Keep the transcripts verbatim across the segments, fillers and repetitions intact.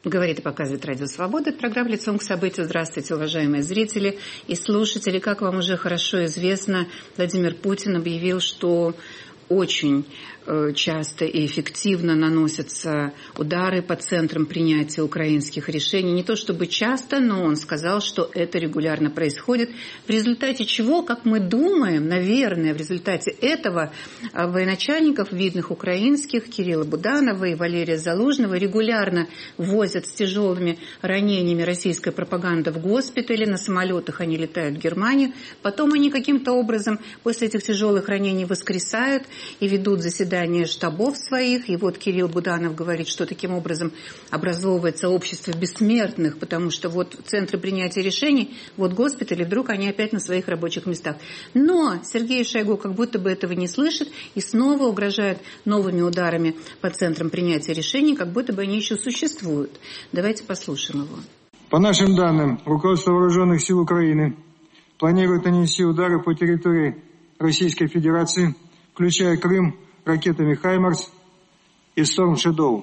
Говорит и показывает Радио Свобода. Это программа «Лицом к событию». Здравствуйте, уважаемые зрители и слушатели. Как вам уже хорошо известно, Владимир Путин объявил, что очень часто и эффективно наносятся удары по центрам принятия украинских решений. Не то чтобы часто, но он сказал, что это регулярно происходит. В результате чего, как мы думаем, наверное, в результате этого военачальников видных украинских Кирилла Буданова и Валерия Залужного регулярно возят с тяжелыми ранениями российская пропаганда в госпитале. На самолетах они летают в Германию. Потом они каким-то образом после этих тяжелых ранений воскресают и ведут заседания штабов своих. И вот Кирилл Буданов говорит, что таким образом образовывается общество бессмертных, потому что вот центры принятия решений, вот госпитали, вдруг они опять на своих рабочих местах. Но Сергей Шойгу как будто бы этого не слышит и снова угрожает новыми ударами по центрам принятия решений, как будто бы они еще существуют. Давайте послушаем его. По нашим данным, руководство Вооруженных сил Украины планирует нанести удары по территории Российской Федерации, включая Крым, ракетами «Хаймарс» и «Storm Shadow».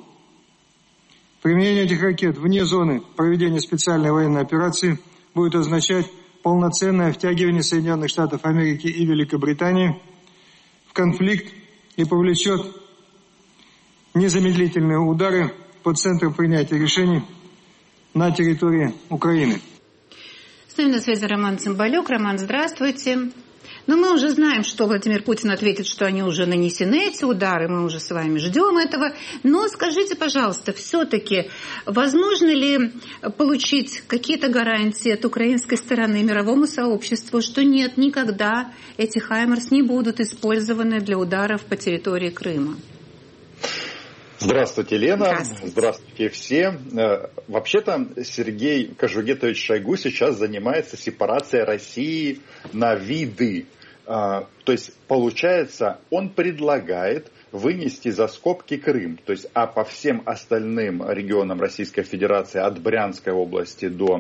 Применение этих ракет вне зоны проведения специальной военной операции будет означать полноценное втягивание Соединенных Штатов Америки и Великобритании в конфликт и повлечет незамедлительные удары по центрам принятия решений на территории Украины. С нами на связи Роман Цымбалюк. Роман, здравствуйте. Но мы уже знаем, что Владимир Путин ответит, что они уже нанесены, эти удары, мы уже с вами ждем этого. Но скажите, пожалуйста, все-таки возможно ли получить какие-то гарантии от украинской стороны мировому сообществу, что нет, никогда эти «Хаймарс» не будут использованы для ударов по территории Крыма? Здравствуйте, Лена. Здравствуйте. Здравствуйте все. Вообще-то Сергей Кожугетович Шойгу сейчас занимается сепарацией России на виды. То есть, получается, он предлагает вынести за скобки Крым. То есть, а по всем остальным регионам Российской Федерации, от Брянской области до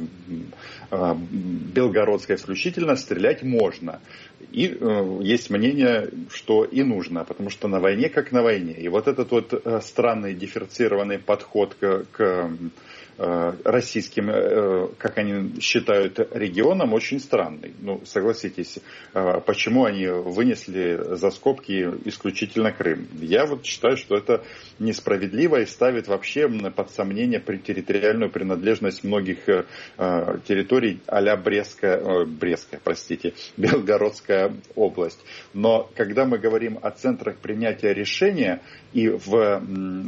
Белгородской включительно, стрелять можно. И э, есть мнение, что и нужно, потому что на войне как на войне. И вот этот вот э, странный дифференцированный подход к, к э, российским, э, как они считают, регионам очень странный. Ну, согласитесь, э, почему они вынесли за скобки исключительно Крым? Я вот считаю, что это несправедливо и ставит вообще под сомнение территориальную принадлежность многих э, территорий а-ля Брестская, э, Брестская, простите, Белгородская область. Но когда мы говорим о центрах принятия решения и в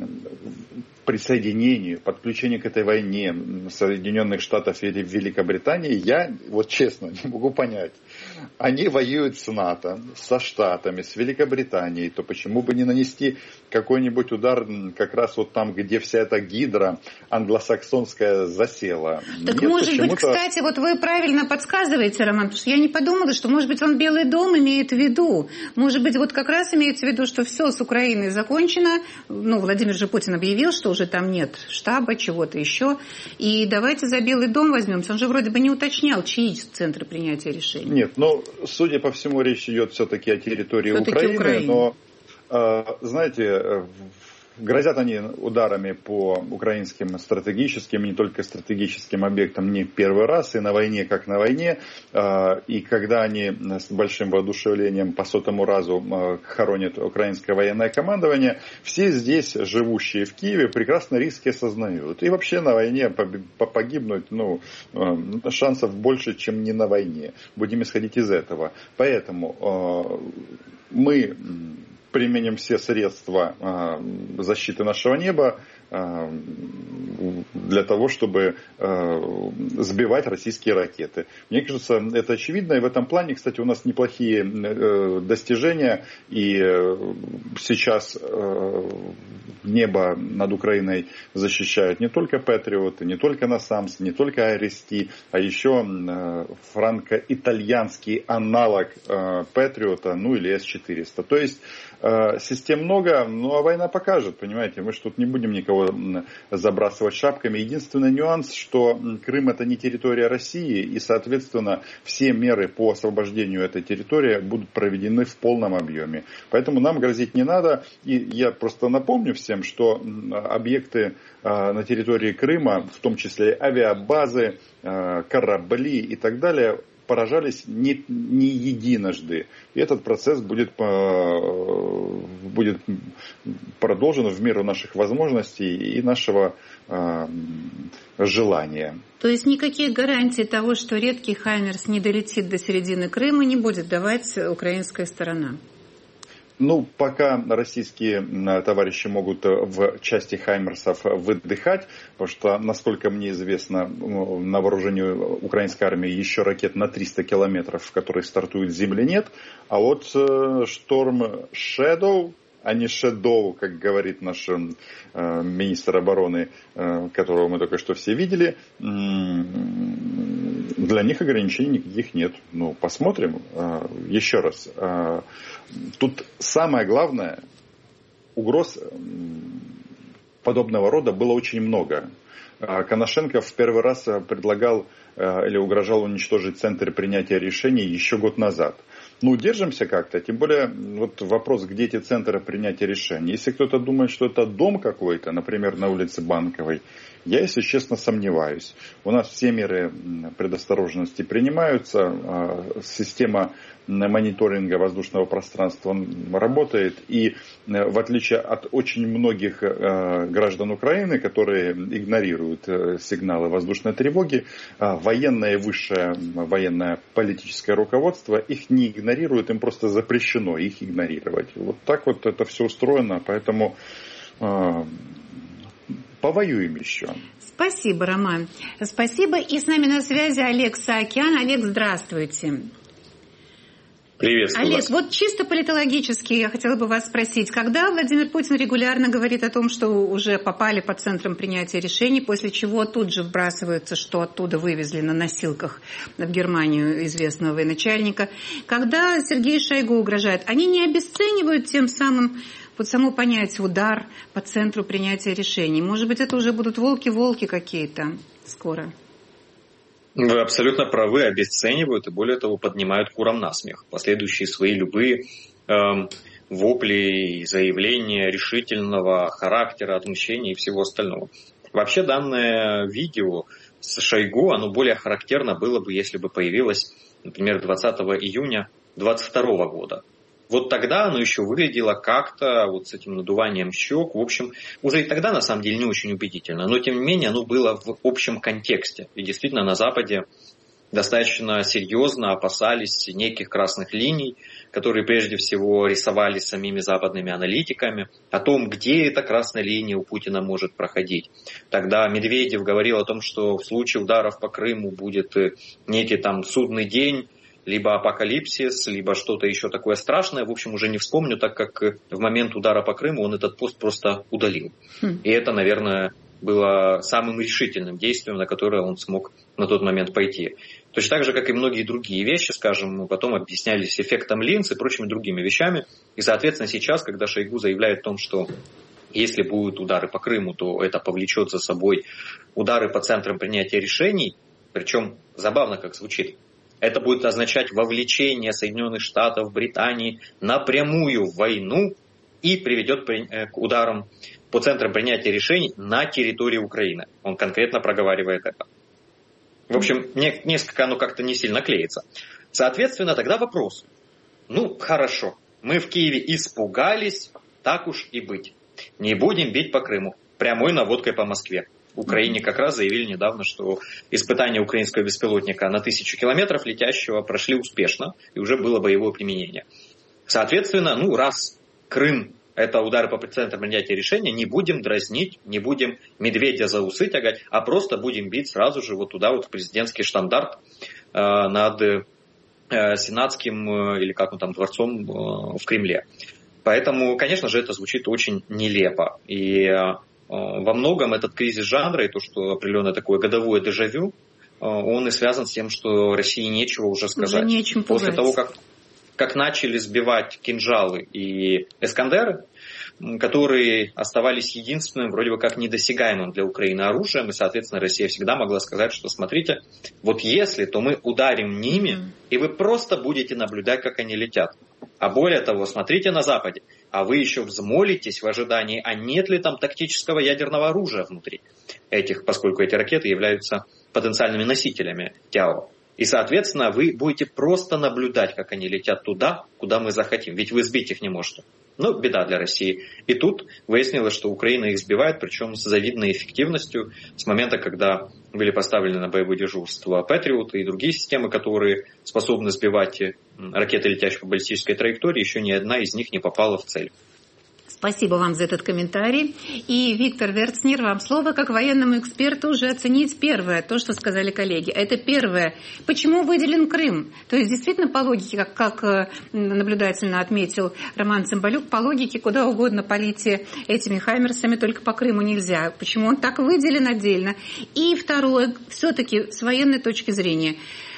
присоединении, подключении к этой войне Соединенных Штатов или Великобритании, я вот честно не могу понять. Они воюют с НАТО, со Штатами, с Великобританией, то почему бы не нанести какой-нибудь удар как раз вот там, где вся эта гидра англосаксонская засела? Так Нет, может быть, почему-то... кстати, вот вы правильно подсказываете, Роман, потому что я не подумала, что, может быть, он Белый дом имеет в виду. Может быть, вот как раз имеется в виду, что все с Украиной закончено. Ну, Владимир же Путин объявил, что уже там нет штаба, чего-то еще. И давайте за Белый дом возьмемся. Он же вроде бы не уточнял, чьи центры принятия решений. Нет, но, судя по всему, речь идет все-таки о территории все-таки Украины. Украины. Но, э, знаете, грозят они ударами по украинским стратегическим, не только стратегическим объектам не первый раз, и на войне, как на войне. И когда они с большим воодушевлением по сотому разу хоронят украинское военное командование, все здесь, живущие в Киеве, прекрасно риски осознают. И вообще на войне погибнуть, ну, шансов больше, чем не на войне. Будем исходить из этого. Поэтому мы применим все средства э, защиты нашего неба э, для того, чтобы э, сбивать российские ракеты. Мне кажется, это очевидно. И в этом плане, кстати, у нас неплохие э, достижения. И э, сейчас э, небо над Украиной защищают не только Патриоты, не только Насамс, не только Аристи, а еще э, франко-итальянский аналог э, Патриота, ну или эс четыреста. То есть систем много, ну а война покажет, понимаете, мы же тут не будем никого забрасывать шапками. Единственный нюанс, что Крым это не территория России, и, соответственно, все меры по освобождению этой территории будут проведены в полном объеме. Поэтому нам грозить не надо, и я просто напомню всем, всем, что объекты на территории Крыма, в том числе авиабазы, корабли и так далее, поражались не, не единожды. И этот процесс будет, будет продолжен в меру наших возможностей и нашего э, желания. То есть никаких гарантий того, что редкий «Хаймерс» не долетит до середины Крыма, не будет давать украинская сторона? Ну, пока российские товарищи могут в части «Хаймерсов» выдыхать, потому что, насколько мне известно, на вооружении украинской армии еще ракет на триста километров, которые стартуют с земли, нет. А вот «Шторм Шэдоу», а не «Шэдоу», как говорит наш министр обороны, которого мы только что все видели, для них ограничений никаких нет. Ну, посмотрим. Еще раз. Тут самое главное, угроз подобного рода было очень много. Коношенко в первый раз предлагал или угрожал уничтожить центр принятия решений еще год назад. Ну, держимся как-то, тем более, вот вопрос, где эти центры принятия решений. Если кто-то думает, что это дом какой-то, например, на улице Банковой, я, если честно, сомневаюсь. У нас все меры предосторожности принимаются, система мониторинга воздушного пространства работает, и в отличие от очень многих граждан Украины, которые игнорируют сигналы воздушной тревоги, военное и высшее военное политическое руководство их не игнорирует, им просто запрещено их игнорировать. Вот так вот это все устроено, поэтому повоюем еще. Спасибо, Роман. Спасибо. И с нами на связи Олег Саакян. Олег, здравствуйте. Приветствую Олег, вас. вот чисто политологически я хотела бы вас спросить, когда Владимир Путин регулярно говорит о том, что уже попали под центром принятия решений, после чего тут же вбрасывается, что оттуда вывезли на носилках в Германию известного военачальника, когда Сергей Шойгу угрожает, они не обесценивают тем самым вот само понятие удар по центру принятия решений? Может быть, это уже будут волки-волки какие-то скоро? Вы абсолютно правы, обесценивают и, более того, поднимают курам насмех. Последующие свои любые э, вопли и заявления решительного характера, отмщения и всего остального. Вообще, данное видео с Шойгу, оно более характерно было бы, если бы появилось, например, двадцатого июня двадцать второго года. Вот тогда оно еще выглядело как-то вот с этим надуванием щек. В общем, уже и тогда на самом деле не очень убедительно. Но тем не менее оно было в общем контексте. И действительно на Западе достаточно серьезно опасались неких красных линий, которые прежде всего рисовались самими западными аналитиками, о том, где эта красная линия у Путина может проходить. Тогда Медведев говорил о том, что в случае ударов по Крыму будет некий там судный день, либо апокалипсис, либо что-то еще такое страшное. В общем, уже не вспомню, так как в момент удара по Крыму он этот пост просто удалил. Хм. И это, наверное, было самым решительным действием, на которое он смог на тот момент пойти. Точно так же, как и многие другие вещи, скажем, потом объяснялись эффектом линз и прочими другими вещами. И, соответственно, сейчас, когда Шойгу заявляет о том, что если будут удары по Крыму, то это повлечет за собой удары по центрам принятия решений, причем забавно как звучит, это будет означать вовлечение Соединенных Штатов, Британии напрямую в войну и приведет к ударам по центрам принятия решений на территории Украины. Он конкретно проговаривает это. В общем, несколько оно как-то не сильно клеится. Соответственно, тогда вопрос. Ну, хорошо, мы в Киеве испугались, так уж и быть. Не будем бить по Крыму, прямой наводкой по Москве. В Украине как раз заявили недавно, что испытания украинского беспилотника на тысячу километров летящего прошли успешно, и уже было боевое применение. Соответственно, ну раз Крым – это удары по центрам принятия решения, не будем дразнить, не будем медведя за усы тягать, а просто будем бить сразу же вот туда, вот в президентский штандарт э, над э, Сенатским, э, или как он там, дворцом э, в Кремле. Поэтому, конечно же, это звучит очень нелепо. И э, во многом этот кризис жанра и то, что определенное такое годовое дежавю, он и связан с тем, что России нечего уже сказать. Уже нечем пугать. После того, как, как начали сбивать кинжалы и эскандеры, которые оставались единственным, вроде бы как недосягаемым для Украины оружием, и, соответственно, Россия всегда могла сказать, что, смотрите, вот если, то мы ударим ними, и вы просто будете наблюдать, как они летят. А более того, смотрите на Западе, а вы еще взмолитесь в ожидании, а нет ли там тактического ядерного оружия внутри этих, поскольку эти ракеты являются потенциальными носителями ТЯО. И, соответственно, вы будете просто наблюдать, как они летят туда, куда мы захотим. Ведь вы сбить их не можете. Ну, беда для России. И тут выяснилось, что Украина их сбивает, причем с завидной эффективностью. С момента, когда были поставлены на боевое дежурство Патриот и другие системы, которые способны сбивать ракеты, летящие по баллистической траектории, еще ни одна из них не попала в цель. Спасибо вам за этот комментарий. И, Виктор Верцнер, вам слово как военному эксперту уже оценить первое, то, что сказали коллеги. Это первое. Почему выделен Крым? То есть, действительно, по логике, как, как наблюдательно отметил Роман Цымбалюк, по логике куда угодно полите этими хаймерсами, только по Крыму нельзя. Почему он так выделен отдельно? И второе, все-таки с военной точки зрения.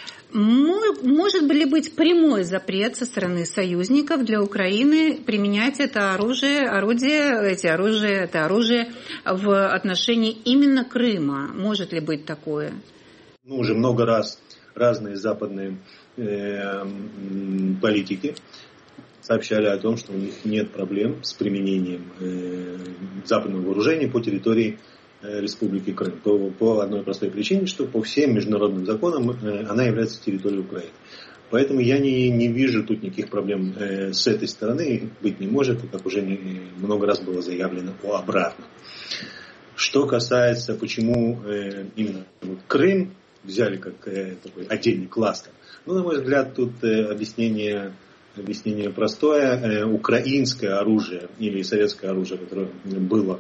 Может ли быть прямой запрет со стороны союзников для Украины применять это оружие, орудие, эти оружия, это оружие в отношении именно Крыма? Может ли быть такое? Ну, уже много раз разные западные э, политики сообщали о том, что у них нет проблем с применением э, западного вооружения по территории Республики Крым. По, по одной простой причине, что по всем международным законам э, она является территорией Украины. Поэтому я не, не вижу тут никаких проблем э, с этой стороны, быть не может, и как уже не, много раз было заявлено о обратном. Что касается, почему э, именно вот Крым взяли как э, такой отдельный кластер, ну, на мой взгляд, тут э, объяснение, объяснение простое. Э, украинское оружие или советское оружие, которое было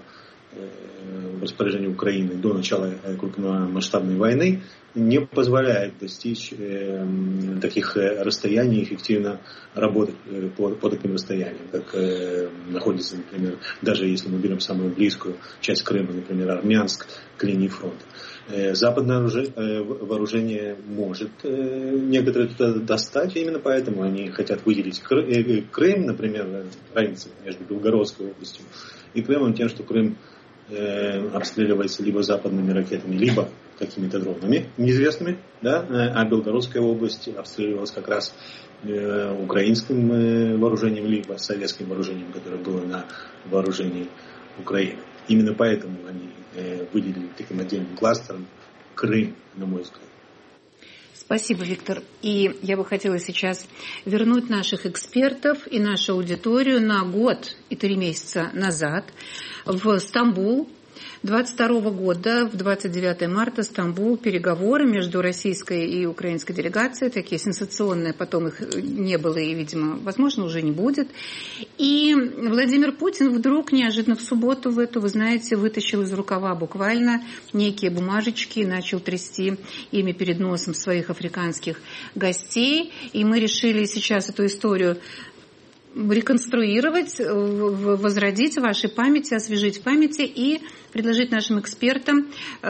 в распоряжении Украины до начала крупномасштабной войны, не позволяет достичь э, таких расстояний, эффективно работать э, по, по таким расстояниям, как э, находится, например, даже если мы берем самую близкую часть Крыма, например, Армянск, к линии фронта. Э, западное оружие, э, вооружение может э, некоторые туда достать, именно поэтому они хотят выделить Крым, э, Крым, например, разница между Белгородской областью и Крымом, тем, что Крым обстреливается либо западными ракетами, либо какими-то дронами неизвестными, да, а Белгородская область обстреливалась как раз э, украинским э, вооружением, либо советским вооружением, которое было на вооружении Украины. Именно поэтому они э, выделили таким отдельным кластером Крым, на мой взгляд. Спасибо, Виктор. И я бы хотела сейчас вернуть наших экспертов и нашу аудиторию на год и три месяца назад в Стамбул. двадцать второго года, в двадцать девятого марта, Стамбул, переговоры между российской и украинской делегацией, такие сенсационные, потом их не было и, видимо, возможно, уже не будет. И Владимир Путин вдруг неожиданно в субботу в эту, вы знаете, вытащил из рукава буквально некие бумажечки и начал трясти ими перед носом своих африканских гостей. И мы решили сейчас эту историю реконструировать, возродить в вашей памяти, освежить в памяти и предложить нашим экспертам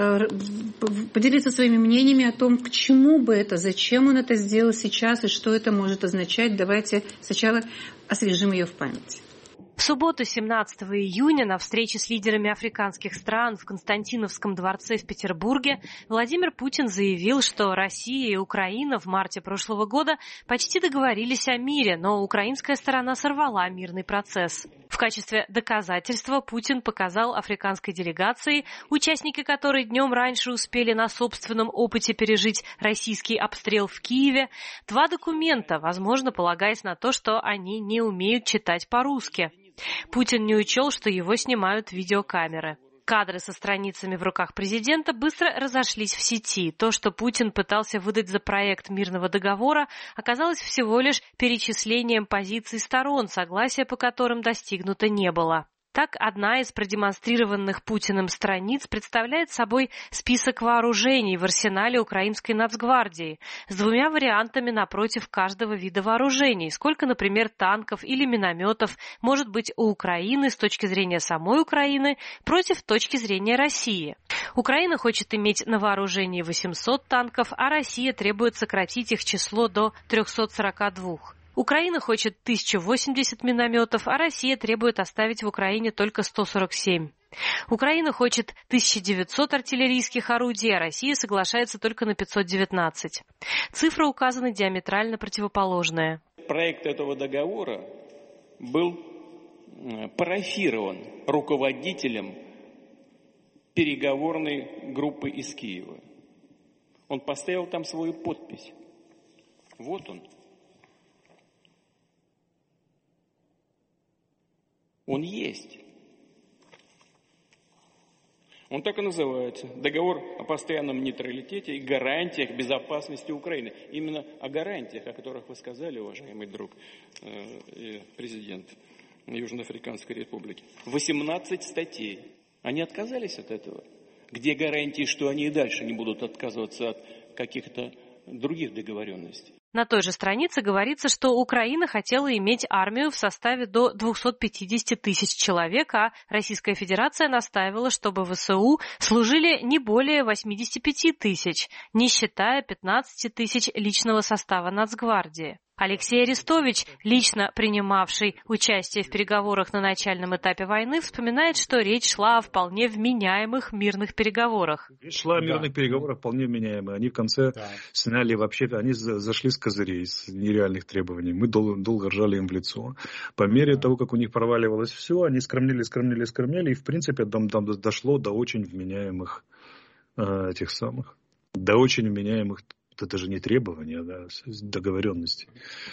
поделиться своими мнениями о том, к чему бы это, зачем он это сделал сейчас и что это может означать. Давайте сначала освежим ее в памяти. В субботу, семнадцатого июня, на встрече с лидерами африканских стран в Константиновском дворце в Петербурге Владимир Путин заявил, что Россия и Украина в марте прошлого года почти договорились о мире, но украинская сторона сорвала мирный процесс. В качестве доказательства Путин показал африканской делегации, участники которой днем раньше успели на собственном опыте пережить российский обстрел в Киеве, два документа, возможно, полагаясь на то, что они не умеют читать по-русски. Путин не учел, что его снимают видеокамеры. Кадры со страницами в руках президента быстро разошлись в сети. То, что Путин пытался выдать за проект мирного договора, оказалось всего лишь перечислением позиций сторон, согласия по которым достигнуто не было. Так, одна из продемонстрированных Путиным страниц представляет собой список вооружений в арсенале украинской нацгвардии с двумя вариантами напротив каждого вида вооружений. Сколько, например, танков или минометов может быть у Украины с точки зрения самой Украины против точки зрения России. Украина хочет иметь на вооружении восемьсот танков, а Россия требует сократить их число до триста сорок два. Украина хочет тысячу восемьдесят минометов, а Россия требует оставить в Украине только сто сорок семь. Украина хочет тысяча девятьсот артиллерийских орудий, а Россия соглашается только на пятьсот девятнадцать. Цифры указаны диаметрально противоположные. Проект этого договора был парафирован руководителем переговорной группы из Киева. Он поставил там свою подпись. Вот он. Он есть. Он так и называется. Договор о постоянном нейтралитете и гарантиях безопасности Украины. Именно о гарантиях, о которых вы сказали, уважаемый друг э, президент Южноафриканской Республики. восемнадцать статей. Они отказались от этого. Где гарантии, что они и дальше не будут отказываться от каких-то других договоренностей? На той же странице говорится, что Украина хотела иметь армию в составе до двухсот пятидесяти тысяч человек, а Российская Федерация настаивала, чтобы в ВСУ служили не более восьмидесяти пяти тысяч, не считая пятнадцати тысяч личного состава Нацгвардии. Алексей Арестович, лично принимавший участие в переговорах на начальном этапе войны, вспоминает, что речь шла о вполне вменяемых мирных переговорах. Речь шла о мирных да. переговорах вполне вменяемые. Они в конце да. сняли вообще, они зашли с козырей, с нереальных требований. Мы дол- долго ржали им в лицо. По мере да. того, как у них проваливалось все, они скромнели, скромнели, скромнели, и в принципе там, там дошло до очень вменяемых э, этих самых, до очень вменяемых. Это же не требования, да, договоренности.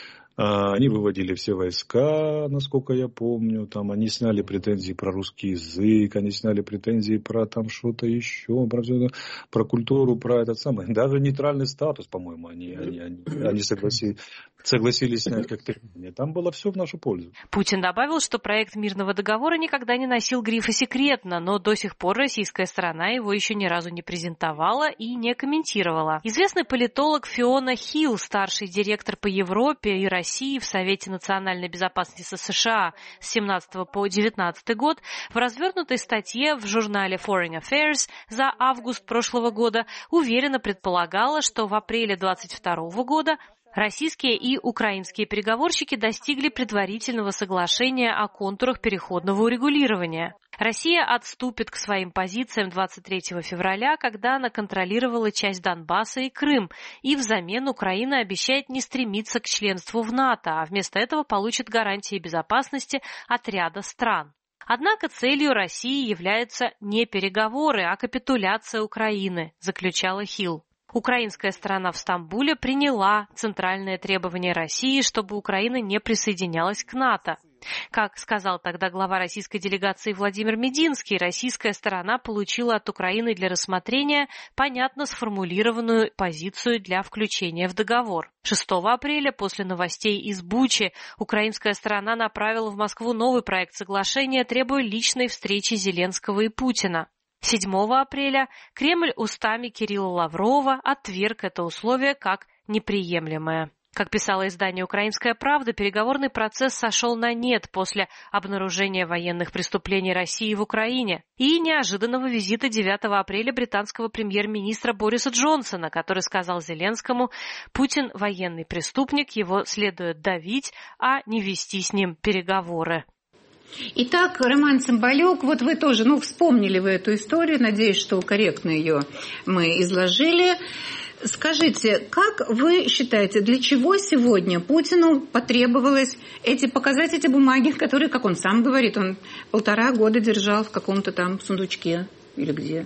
Они выводили все войска, насколько я помню. Там они сняли претензии про русский язык, они сняли претензии про там что-то еще, про, про культуру, про этот самый. Даже нейтральный статус, по-моему, они, они, они, они согласились, согласились снять как требование. Там было все в нашу пользу. Путин добавил, что проект мирного договора никогда не носил грифа «секретно», но до сих пор российская сторона его еще ни разу не презентовала и не комментировала. Известный политолог Фиона Хилл, старший директор по Европе и России, России в Совете национальной безопасности США с семнадцатого по девятнадцатый год, в развернутой статье в журнале Foreign Affairs за август прошлого года уверенно предполагала, что в апреле двадцать второго года российские и украинские переговорщики достигли предварительного соглашения о контурах переходного урегулирования. Россия отступит к своим позициям двадцать третьего февраля, когда она контролировала часть Донбасса и Крым, и взамен Украина обещает не стремиться к членству в НАТО, а вместо этого получит гарантии безопасности от ряда стран. Однако целью России являются не переговоры, а капитуляция Украины, заключала Хилл. Украинская сторона в Стамбуле приняла центральное требование России, чтобы Украина не присоединялась к НАТО. Как сказал тогда глава российской делегации Владимир Мединский, российская сторона получила от Украины для рассмотрения понятно сформулированную позицию для включения в договор. шестого апреля, после новостей из Бучи, украинская сторона направила в Москву новый проект соглашения, требуя личной встречи Зеленского и Путина. седьмого апреля Кремль устами Кирилла Лаврова отверг это условие как неприемлемое. Как писало издание «Украинская правда», переговорный процесс сошел на нет после обнаружения военных преступлений России в Украине и неожиданного визита девятого апреля британского премьер-министра Бориса Джонсона, который сказал Зеленскому: «Путин военный преступник, его следует давить, а не вести с ним переговоры». Итак, Роман Цымбалюк, вот вы тоже, ну, вспомнили вы эту историю, надеюсь, что корректно ее мы изложили. Скажите, как вы считаете, для чего сегодня Путину потребовалось эти показать эти бумаги, которые, как он сам говорит, он полтора года держал в каком-то там сундучке или где?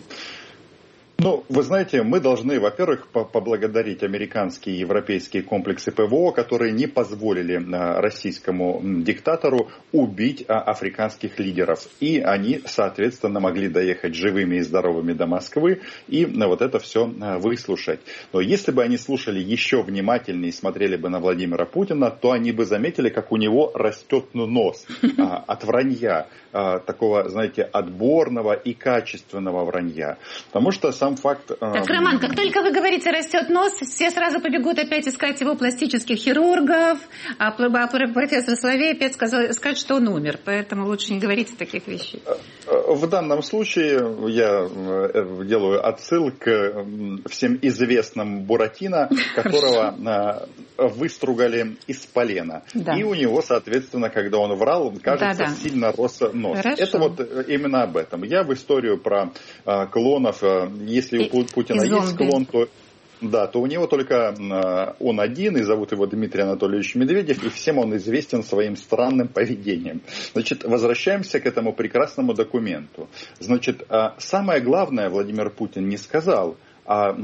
Ну, вы знаете, мы должны, во-первых, поблагодарить американские и европейские комплексы ПВО, которые не позволили российскому диктатору убить африканских лидеров. И они, соответственно, могли доехать живыми и здоровыми до Москвы и вот это все выслушать. Но если бы они слушали еще внимательнее и смотрели бы на Владимира Путина, то они бы заметили, как у него растет нос от вранья, такого, знаете, отборного и качественного вранья. Потому что сам факт... Так, Роман, как только вы говорите «растет нос», все сразу побегут опять искать его пластических хирургов, а профессор Соловей опять сказал, скажет, что он умер. Поэтому лучше не говорите таких вещей. В данном случае я делаю отсыл к всем известным Буратино, которого выстругали из полена. Да. И у него, соответственно, когда он врал, кажется, да, да. сильно рос нос. Хорошо. Это вот именно об этом. Я в историю про клонов, если у Путина есть клон, то да, то у него только он один, и зовут его Дмитрий Анатольевич Медведев, и всем он известен своим странным поведением. Значит, возвращаемся к этому прекрасному документу. Значит, самое главное Владимир Путин не сказал, а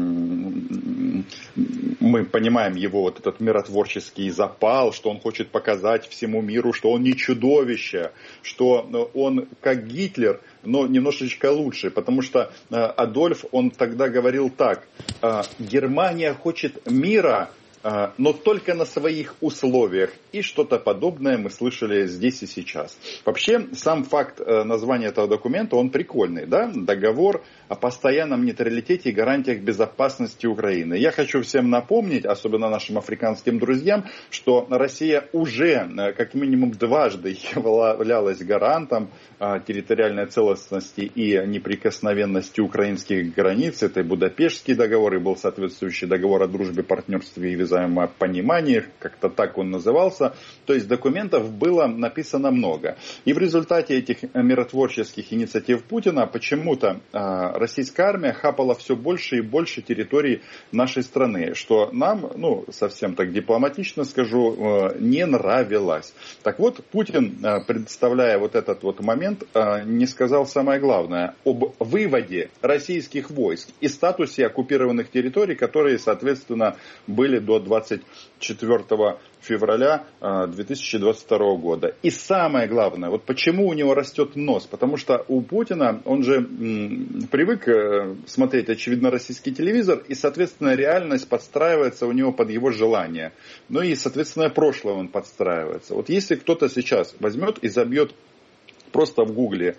мы понимаем его вот этот миротворческий запал, что он хочет показать всему миру, что он не чудовище, что он как Гитлер, но немножечко лучше, потому что Адольф, он тогда говорил так: Германия хочет мира, но только на своих условиях. И что-то подобное мы слышали здесь и сейчас. Вообще, сам факт названия этого документа, он прикольный, да? Договор о постоянном нейтралитете и гарантиях безопасности Украины. Я хочу всем напомнить, особенно нашим африканским друзьям, что Россия уже как минимум дважды являлась гарантом территориальной целостности и неприкосновенности украинских границ. Это и Будапештский договор, и был соответствующий договор о дружбе, партнерстве и взаимопонимании, как-то так он назывался. То есть документов было написано много. И в результате этих миротворческих инициатив Путина почему-то российская армия хапала все больше и больше территорий нашей страны, что нам, ну, совсем так дипломатично скажу, не нравилось. Так вот, Путин, представляя вот этот вот момент, не сказал самое главное об выводе российских войск и статусе оккупированных территорий, которые, соответственно, были до двадцать четвёртого февраля две тысячи двадцать второго года. И самое главное, вот почему у него растет нос, потому что у Путина, он же м, привык смотреть, очевидно, российский телевизор, и, соответственно, реальность подстраивается у него под его желание. Ну и, соответственно, прошлое он подстраивается. Вот если кто-то сейчас возьмет и забьет просто в гугле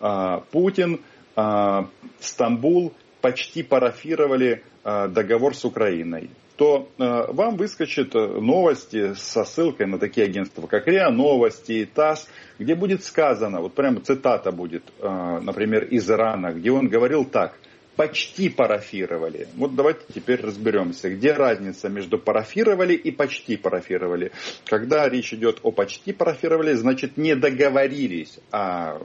Путин, Стамбул, почти парафировали договор с Украиной, то э, вам выскочат новости со ссылкой на такие агентства, как РИА Новости, ТАСС, где будет сказано, вот прямо цитата будет, э, например, из Ирана, где он говорил так: почти парафировали. Вот давайте теперь разберемся, где разница между парафировали и почти парафировали. Когда речь идет о почти парафировали, значит не договорились, а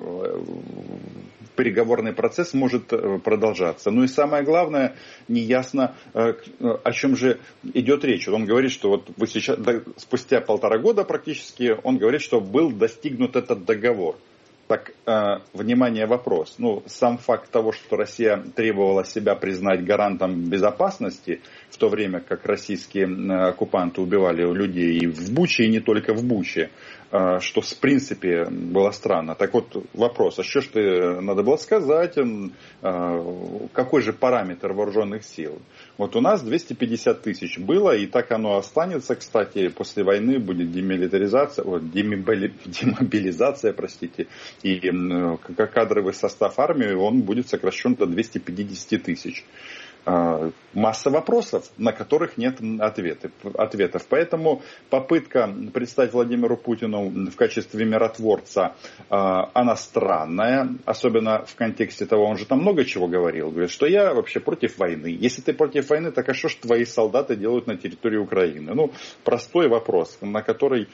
переговорный процесс может продолжаться. Ну и самое главное, неясно, о чем же идет речь. Он говорит, что вот вы сейчас, спустя полтора года практически, он говорит, что был достигнут этот договор. Так, э, внимание, вопрос. Ну, сам факт того, что Россия требовала себя признать гарантом безопасности, в то время как российские оккупанты убивали людей и в Буче, и не только в Буче, э, что в принципе было странно. Так вот, вопрос, а что ж ты надо было сказать, э, какой же параметр вооруженных сил? Вот у нас двести пятьдесят тысяч было, и так оно останется, кстати, после войны будет демилитаризация, вот, демобилизация, простите, и кадровый состав армии, он будет сокращен до двухсот пятидесяти тысяч. Масса вопросов, на которых нет ответов. ответов. Поэтому попытка представить Владимиру Путину в качестве миротворца, она странная, особенно в контексте того, он же там много чего говорил, говорит, что я вообще против войны. Если ты против войны, так а что ж твои солдаты делают на территории Украины? Ну, простой вопрос, на который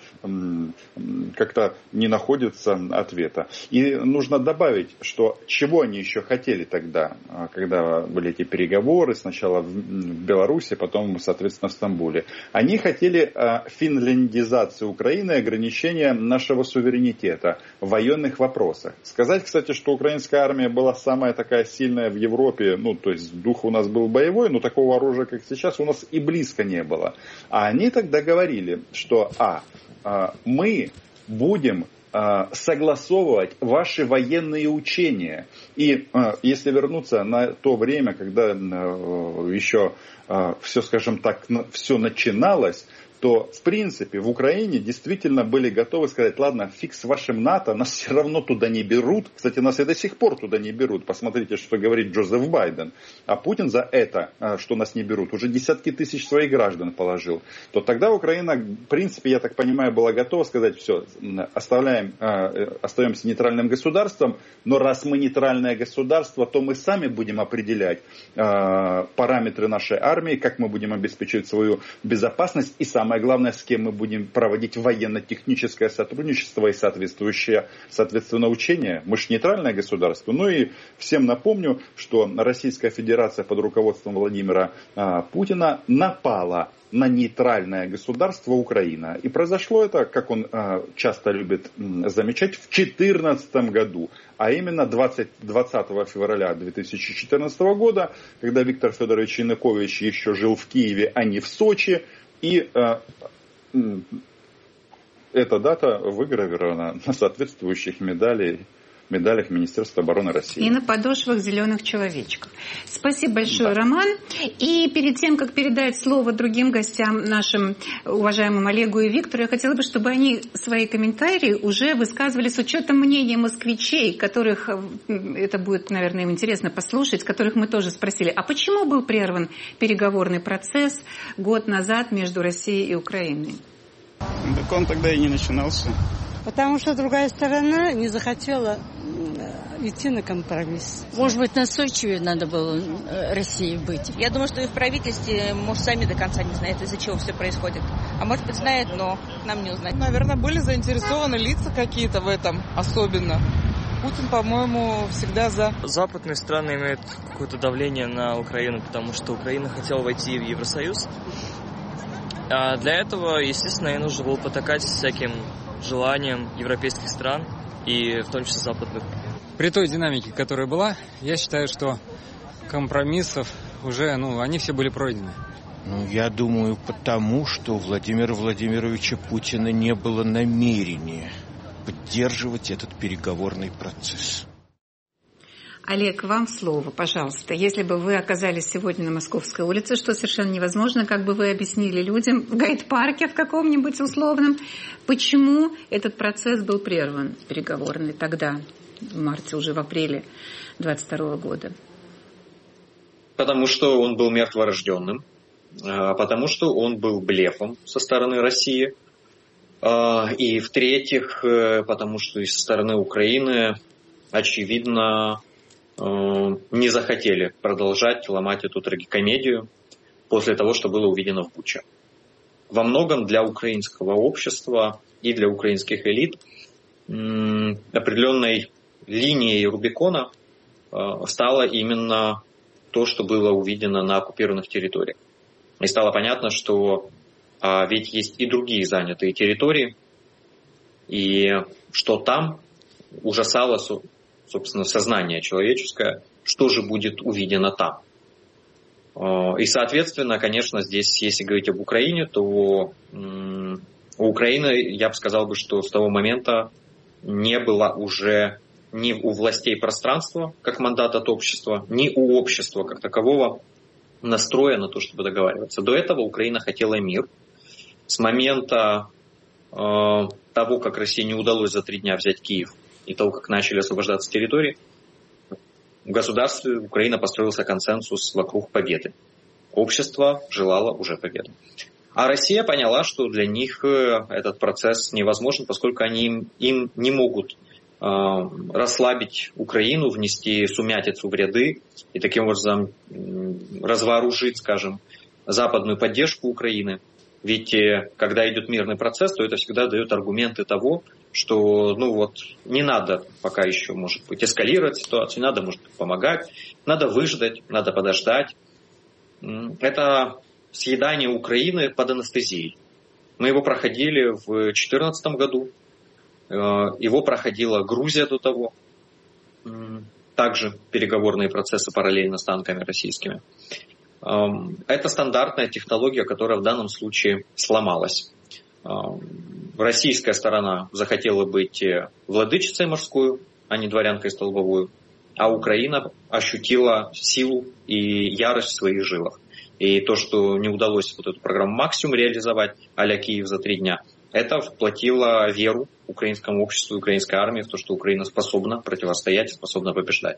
как-то не находится ответа. И нужно добавить, что чего они еще хотели тогда, когда были эти переговоры, сначала в Беларуси, потом, соответственно, в Стамбуле. Они хотели финляндизации Украины, ограничения нашего суверенитета в военных вопросах. Сказать, кстати, что украинская армия была самая такая сильная в Европе, ну, то есть дух у нас был боевой, но такого оружия, как сейчас, у нас и близко не было. А они тогда говорили, что, а, мы будем согласовывать ваши военные учения. И э, если вернуться на то время, когда э, еще э, все, скажем так, все начиналось, то, в принципе, в Украине действительно были готовы сказать, ладно, фиг с вашим НАТО, нас все равно туда не берут. Кстати, нас и до сих пор туда не берут. Посмотрите, что говорит Джозеф Байден. А Путин за это, что нас не берут, уже десятки тысяч своих граждан положил. То тогда Украина, в принципе, я так понимаю, была готова сказать, все, оставляем, остаемся нейтральным государством, но раз мы нейтральное государство, то мы сами будем определять параметры нашей армии, как мы будем обеспечивать свою безопасность и, самое самое главное, с кем мы будем проводить военно-техническое сотрудничество и соответствующее, соответственно, учение. Мы же нейтральное государство. Ну и всем напомню, что Российская Федерация под руководством Владимира а, Путина напала на нейтральное государство Украина. И произошло это, как он а, часто любит м, замечать, в две тысячи четырнадцатом году. А именно двадцатого февраля две тысячи четырнадцатого года, когда Виктор Федорович Янукович еще жил в Киеве, а не в Сочи. И а, м, эта дата выгравирована на соответствующих медалях. медалях Министерства обороны России. И на подошвах зеленых человечков. Спасибо большое, да. Роман. И перед тем, как передать слово другим гостям, нашим уважаемым Олегу и Виктору, я хотела бы, чтобы они свои комментарии уже высказывали с учетом мнения москвичей, которых, это будет, наверное, им интересно послушать, которых мы тоже спросили, а почему был прерван переговорный процесс год назад между Россией и Украиной? Так он тогда и не начинался. Потому что другая сторона не захотела идти на компромисс. Может быть, настойчивее надо было России быть. Я думаю, что и в правительстве, может, сами до конца не знают, из-за чего все происходит. А может быть, знает, но нам не узнать. Наверное, были заинтересованы лица какие-то в этом особенно. Путин, по-моему, всегда за. Западные страны имеют какое-то давление на Украину, потому что Украина хотела войти в Евросоюз. А для этого, естественно, ей нужно было потакать всяким желаниям европейских стран и в том числе западных. При той динамике, которая была, я считаю, что компромиссов уже, ну, они все были пройдены. Ну, я думаю, потому что у Владимира Владимировича Путина не было намерения поддерживать этот переговорный процесс. Олег, вам слово, пожалуйста. Если бы вы оказались сегодня на Московской улице, что совершенно невозможно, как бы вы объяснили людям в гайд-парке в каком-нибудь условном, почему этот процесс был прерван переговорный тогда, в марте, уже в апреле двадцать второго года? Потому что он был мертворожденным, потому что он был блефом со стороны России, и в-третьих, потому что и со стороны Украины, очевидно, не захотели продолжать ломать эту трагикомедию после того, что было увидено в Буче. Во многом для украинского общества и для украинских элит определенной линией Рубикона стало именно то, что было увидено на оккупированных территориях. И стало понятно, что ведь есть и другие занятые территории, и что там ужасало, собственно, сознание человеческое, что же будет увидено там. И, соответственно, конечно, здесь, если говорить об Украине, то у Украины, я бы сказал, бы, что с того момента не было уже ни у властей пространства, как мандат от общества, ни у общества, как такового, настроя на то, чтобы договариваться. До этого Украина хотела мир. С момента э, того, как России не удалось за три дня взять Киев, и того, как начали освобождаться территории, в государстве Украина построился консенсус вокруг победы. Общество желало уже победы. А Россия поняла, что для них этот процесс невозможен, поскольку они им, им не могут э, расслабить Украину, внести сумятицу в ряды и таким образом э, разворужить, скажем, западную поддержку Украины. Ведь э, когда идет мирный процесс, то это всегда дает аргументы того, что, ну вот, не надо пока еще, может быть, эскалировать ситуацию, надо, может быть, помогать, надо выждать, надо подождать. Это съедание Украины под анестезией. Мы его проходили в две тысячи четырнадцатом году, его проходила Грузия до того, также переговорные процессы параллельно с танками российскими. Это стандартная технология, которая в данном случае сломалась. Российская сторона захотела быть владычицей морскую, а не дворянкой столбовую, а Украина ощутила силу и ярость в своих жилах. И то, что не удалось вот эту программу «Максимум» реализовать а-ля Киев за три дня, это вплотило веру украинскому обществу, украинской армии в то, что Украина способна противостоять, способна побеждать.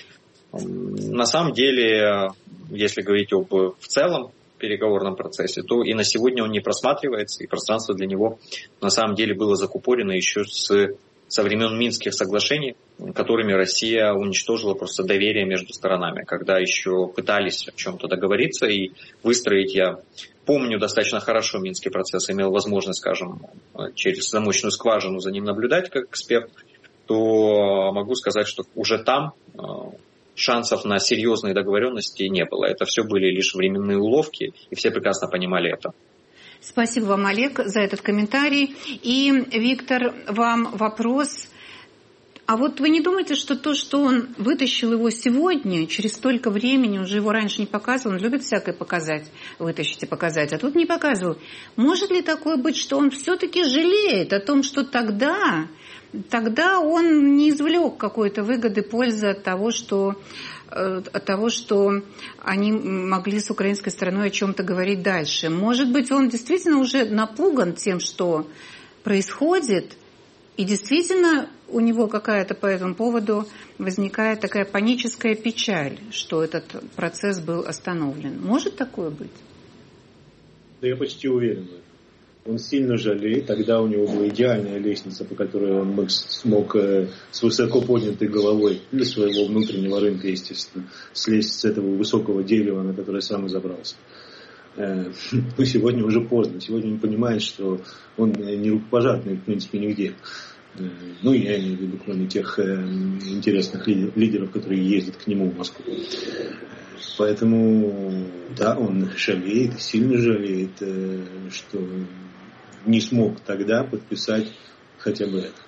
На самом деле, если говорить об в целом переговорном процессе, то и на сегодня он не просматривается, и пространство для него на самом деле было закупорено еще с со времен Минских соглашений, которыми Россия уничтожила просто доверие между сторонами, когда еще пытались о чем-то договориться и выстроить, я помню достаточно хорошо Минский процесс, имел возможность, скажем, через замочную скважину за ним наблюдать как эксперт, то могу сказать, что уже там шансов на серьезные договоренности не было. Это все были лишь временные уловки, и все прекрасно понимали это. Спасибо вам, Олег, за этот комментарий. И, Виктор, вам вопрос. А вот вы не думаете, что то, что он вытащил его сегодня, через столько времени, он же его раньше не показывал, он любит всякое показать, вытащить и показать, а тут не показывал. Может ли такое быть, что он все-таки жалеет о том, что тогда... Тогда он не извлек какой-то выгоды, пользы от того, что, от того, что они могли с украинской стороной о чем-то говорить дальше. Может быть, он действительно уже напуган тем, что происходит, и действительно у него какая-то по этому поводу возникает такая паническая печаль, что этот процесс был остановлен. Может такое быть? Да я почти уверен в этом. Он сильно жалеет, тогда у него была идеальная лестница, по которой он мог, смог э, с высоко поднятой головой для своего внутреннего рынка, естественно, слезть с этого высокого дерева, на которое сам и забрался. Э, но сегодня уже поздно. Сегодня он понимает, что он не рукопожатный, в принципе, нигде. Э, ну, я имею в виду, кроме тех э, интересных лидеров, которые ездят к нему в Москву. Поэтому, да, он жалеет, сильно жалеет, э, что не смог тогда подписать хотя бы это.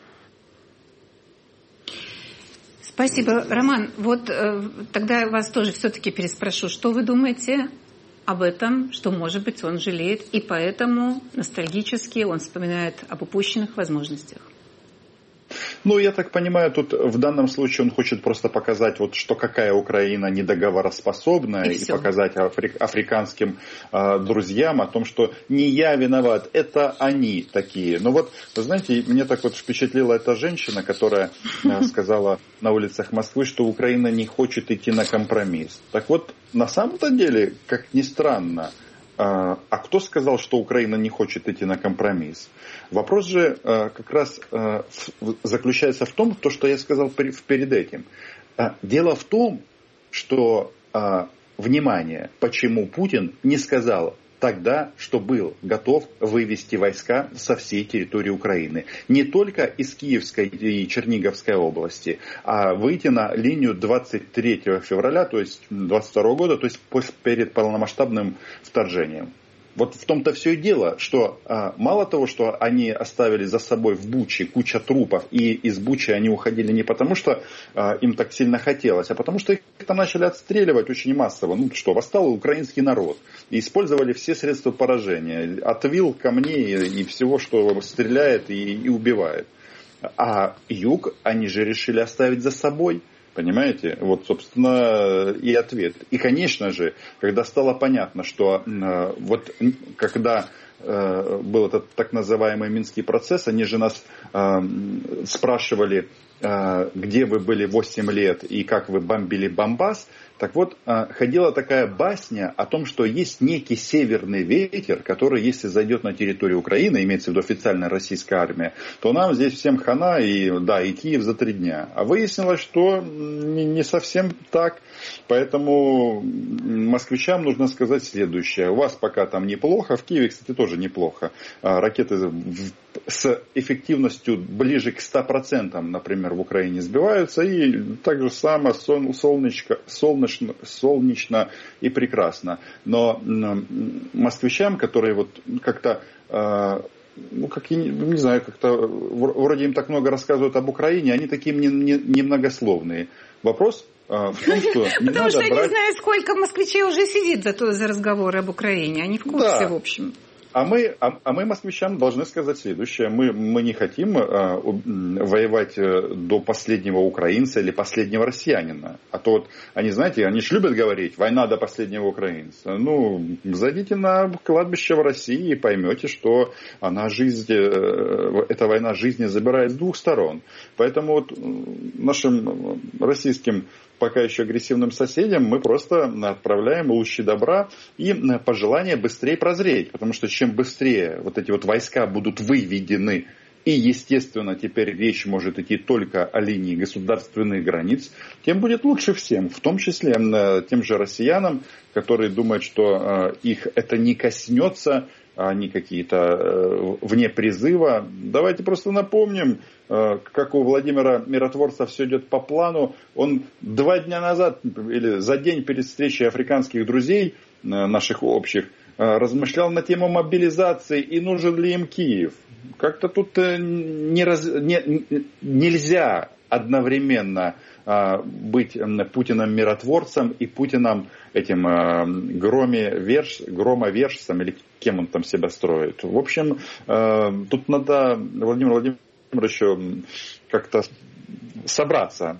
Спасибо. Роман, вот э, тогда я вас тоже все-таки переспрошу. Что вы думаете об этом, что, может быть, он жалеет, и поэтому ностальгически он вспоминает об упущенных возможностях? Ну, я так понимаю, тут в данном случае он хочет просто показать, вот, что какая Украина недоговороспособная, и, и показать афри- африканским э, друзьям о том, что не я виноват, это они такие. Но вот, вы знаете, меня так вот впечатлила эта женщина, которая э, сказала на улицах Москвы, что Украина не хочет идти на компромисс. Так вот, на самом-то деле, как ни странно, а кто сказал, что Украина не хочет идти на компромисс? Вопрос же как раз заключается в том, то, что я сказал перед этим. Дело в том, что, внимание, почему Путин не сказал тогда, что был готов вывести войска со всей территории Украины. Не только из Киевской и Черниговской области, а выйти на линию двадцать третьего февраля, то есть двадцать второго года, то есть перед полномасштабным вторжением. Вот в том-то все и дело, что а, мало того, что они оставили за собой в Буче куча трупов, и из Бучи они уходили не потому, что а, им так сильно хотелось, а потому что их там начали отстреливать очень массово. Ну что, восстал украинский народ. И использовали все средства поражения. От вил, камней и всего, что стреляет и, и убивает. А юг они же решили оставить за собой. Понимаете? Вот, собственно, и ответ. И, конечно же, когда стало понятно, что э, вот когда э, был этот так называемый Минский процесс, они же нас э, спрашивали, э, где вы были восемь лет и как вы бомбили Бомбас. Так вот, ходила такая басня о том, что есть некий северный ветер, который, если зайдет на территорию Украины, имеется в виду официальная российская армия, то нам здесь всем хана и, да, и Киев за три дня. А выяснилось, что не совсем так. Поэтому москвичам нужно сказать следующее. У вас пока там неплохо, в Киеве, кстати, тоже неплохо. Ракеты с эффективностью ближе к ста процентам, например, в Украине сбиваются. И так же самое солнышко, солнышко солнечно и прекрасно. Но москвичам, которые вот как-то, ну, как, не знаю, как-то вроде им так много рассказывают об Украине, они такие немногословные. Вопрос в том, что не Потому надо что брать... они знают, сколько москвичей уже сидит за, то, за разговоры об Украине. Они в курсе, да. в общем. А мы, а, а мы москвичам должны сказать следующее. Мы, мы не хотим а, воевать до последнего украинца или последнего россиянина. А то вот, они, знаете, они же любят говорить, война до последнего украинца. Ну, зайдите на кладбище в России и поймете, что она жизнь, эта война жизни забирает с двух сторон. Поэтому вот нашим российским пока еще агрессивным соседям мы просто отправляем лучи добра и пожелание быстрее прозреть. Потому что чем быстрее вот эти вот войска будут выведены и, естественно, теперь речь может идти только о линии государственных границ, тем будет лучше всем, в том числе тем же россиянам, которые думают, что их это не коснется, они какие-то вне призыва. Давайте просто напомним, как у Владимира Миротворца все идет по плану. Он два дня назад, или за день перед встречей африканских друзей, наших общих, размышлял на тему мобилизации и нужен ли им Киев. Как-то тут не раз, не, нельзя одновременно быть Путиным миротворцем и Путиным этим громовержцем, громовержцем, или кем он там себя строит. В общем, тут надо Владимиру Владимировичу как-то собраться.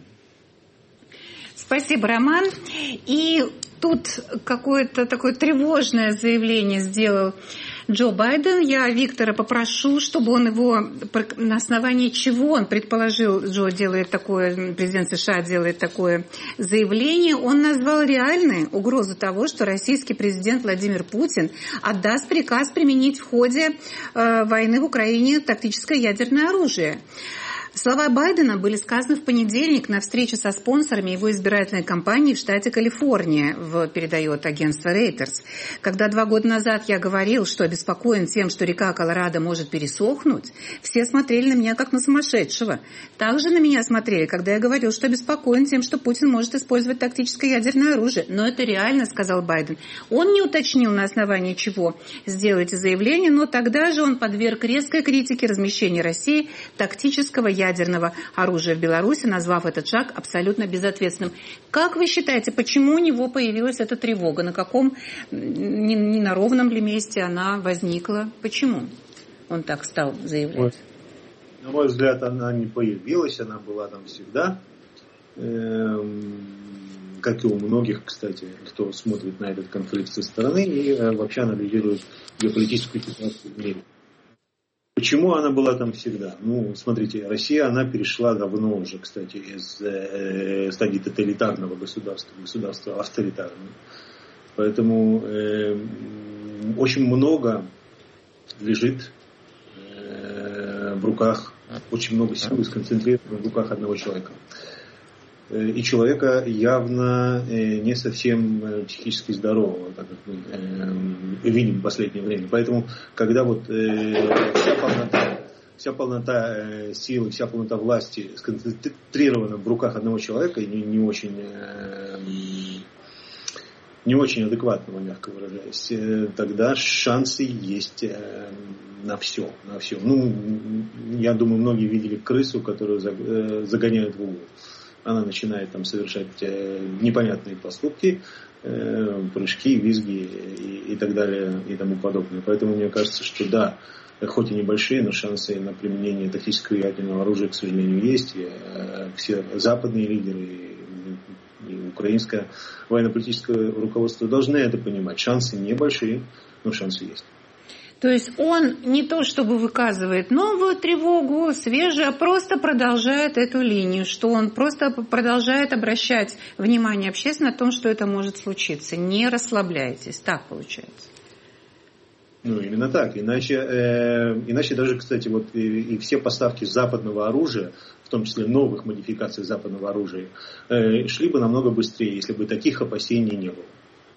Спасибо, Роман. И тут какое-то такое тревожное заявление сделал Джо Байден. Я Виктора попрошу, чтобы он его, на основании чего он предположил, Джо делает такое, президент США делает такое заявление, он назвал реальной угрозу того, что российский президент Владимир Путин отдаст приказ применить в ходе э, войны в Украине тактическое ядерное оружие. Слова Байдена были сказаны в понедельник на встрече со спонсорами его избирательной кампании в штате Калифорния, передает агентство Reuters. Когда два года назад я говорил, что обеспокоен тем, что река Колорадо может пересохнуть, все смотрели на меня как на сумасшедшего. Также на меня смотрели, когда я говорил, что обеспокоен тем, что Путин может использовать тактическое ядерное оружие. Но это реально, сказал Байден. Он не уточнил, на основании чего сделать заявление, но тогда же он подверг резкой критике размещения России тактического ядерного ядерного оружия в Беларуси, назвав этот шаг абсолютно безответственным. Как вы считаете, почему у него появилась эта тревога? На каком, не, не на ровном ли месте она возникла? Почему он так стал заявлять? На мой взгляд, она не появилась, она была там всегда. Эм, как и у многих, кстати, кто смотрит на этот конфликт со стороны и э, вообще анализирует геополитическую ситуацию в мире. Почему она была там всегда? Ну, смотрите, Россия, она перешла давно уже, кстати, из э, стадии тоталитарного государства в государство авторитарное. Поэтому э, очень много лежит э, в руках, очень много сил сконцентрировано в руках одного человека. И человека явно не совсем психически здорового, так как мы видим в последнее время. Поэтому, когда вот вся полнота, вся полнота силы, вся полнота власти сконцентрирована в руках одного человека, и не, не очень, не очень адекватного, мягко выражаясь, тогда шансы есть на все, на все. Ну, я думаю, многие видели крысу, которую загоняют в угол. Она начинает там совершать э, непонятные поступки, э, прыжки, визги и, и так далее и тому подобное. Поэтому мне кажется, что да, хоть и небольшие, но шансы на применение тактического ядерного оружия, к сожалению, есть. И, э, все западные лидеры и, и украинское военно-политическое руководство должны это понимать. Шансы небольшие, но шансы есть. То есть он не то чтобы выказывает новую тревогу, свежую, а просто продолжает эту линию, что он просто продолжает обращать внимание общественности на том, что это может случиться. Не расслабляйтесь. Так получается. Ну, именно так. Иначе, э, иначе даже, кстати, вот и, и все поставки западного оружия, в том числе новых модификаций западного оружия, э, шли бы намного быстрее, если бы таких опасений не было.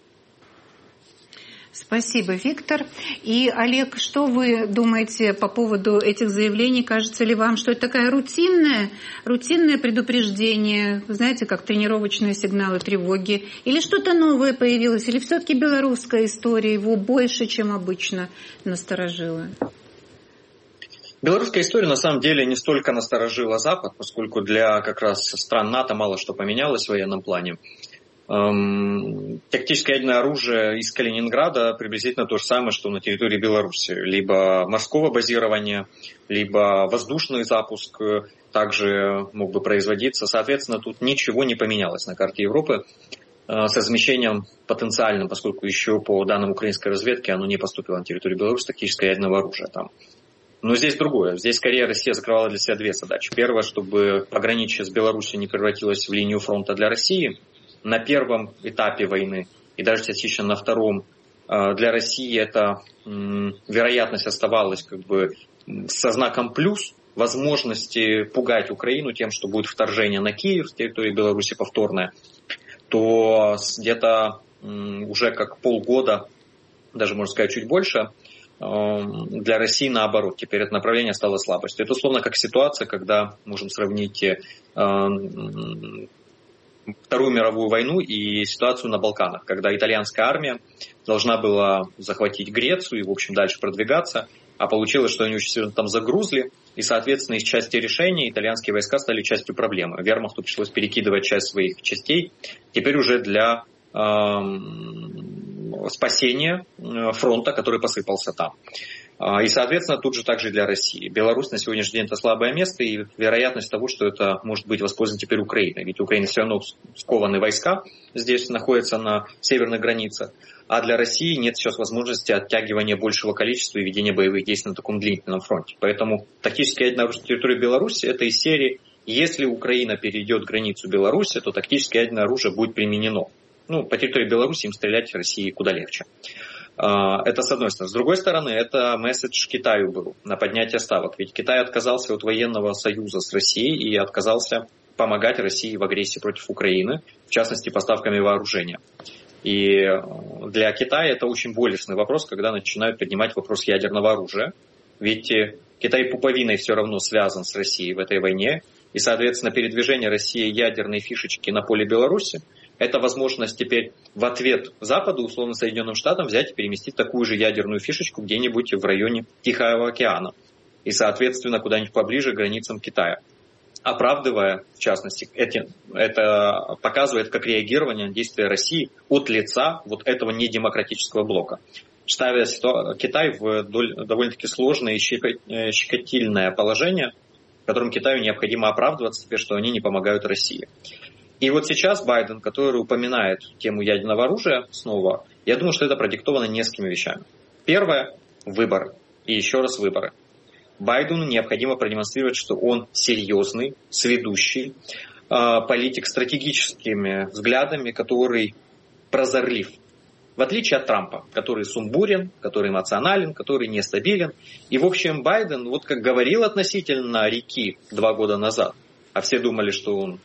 Спасибо, Виктор. И, Олег, что вы думаете по поводу этих заявлений? Кажется ли вам, что это такая рутинная, рутинное предупреждение, знаете, как тренировочные сигналы тревоги? Или что-то новое появилось? Или все-таки белорусская история его больше, чем обычно, насторожила? Белорусская история на самом деле не столько насторожила Запад, поскольку для как раз стран НАТО мало что поменялось в военном плане. Эм, тактическое ядерное оружие из Калининграда приблизительно то же самое, что на территории Беларуси. Либо морского базирования, либо воздушный запуск также мог бы производиться. Соответственно, тут ничего не поменялось на карте Европы э, с размещением потенциальным, поскольку еще по данным украинской разведки оно не поступило на территорию Беларуси, тактическое ядерное оружие там. Но здесь другое. Здесь скорее Россия закрывала для себя две задачи. Первое, чтобы пограничье с Беларусью не превратилось в линию фронта для России. На первом этапе войны и даже частично на втором для России эта вероятность оставалась как бы со знаком плюс возможности пугать Украину тем, что будет вторжение на Киев с территории Беларуси повторное, то где-то уже как полгода, даже можно сказать чуть больше, для России наоборот. Теперь это направление стало слабостью. Это условно как ситуация, когда можем сравнить Вторую мировую войну и ситуацию на Балканах, когда итальянская армия должна была захватить Грецию и, в общем, дальше продвигаться, а получилось, что они очень сильно там загрузли, и, соответственно, из части решения итальянские войска стали частью проблемы. Вермахту пришлось перекидывать часть своих частей, теперь уже для э, спасения фронта, который посыпался там. И, соответственно, тут же также для России. Беларусь на сегодняшний день это слабое место, и вероятность того, что это может быть воспользовано теперь Украиной. Ведь у Украины все равно скованы войска, здесь находятся на северных границах, а для России нет сейчас возможности оттягивания большего количества и ведения боевых действий на таком длительном фронте. Поэтому тактическое ядерное оружие на территории Беларуси это из серии «Если Украина перейдет границу Беларуси, то тактическое ядерное оружие будет применено». Ну, по территории Беларуси им стрелять в России куда легче. Это с одной стороны. С другой стороны, это месседж Китаю был на поднятие ставок. Ведь Китай отказался от военного союза с Россией и отказался помогать России в агрессии против Украины, в частности, поставками вооружения. И для Китая это очень болезненный вопрос, когда начинают поднимать вопрос ядерного оружия. Ведь Китай пуповиной все равно связан с Россией в этой войне. И, соответственно, передвижение России ядерной фишечки на поле Беларуси это возможность теперь в ответ Западу, условно Соединенным Штатам, взять и переместить такую же ядерную фишечку где-нибудь в районе Тихого океана. И, соответственно, куда-нибудь поближе к границам Китая. Оправдывая, в частности, эти, это показывает как реагирование на действия России от лица вот этого недемократического блока. Ставя Китай в довольно-таки сложное и щекотильное положение, в котором Китаю необходимо оправдываться, что они не помогают России. И вот сейчас Байден, который упоминает тему ядерного оружия снова, я думаю, что это продиктовано несколькими вещами. Первое – выборы. И еще раз выборы. Байдену необходимо продемонстрировать, что он серьезный, сведущий, политик с стратегическими взглядами, который прозорлив. В отличие от Трампа, который сумбурен, который эмоционален, который нестабилен. И, в общем, Байден, вот как говорил относительно реки два года назад, а все думали, что он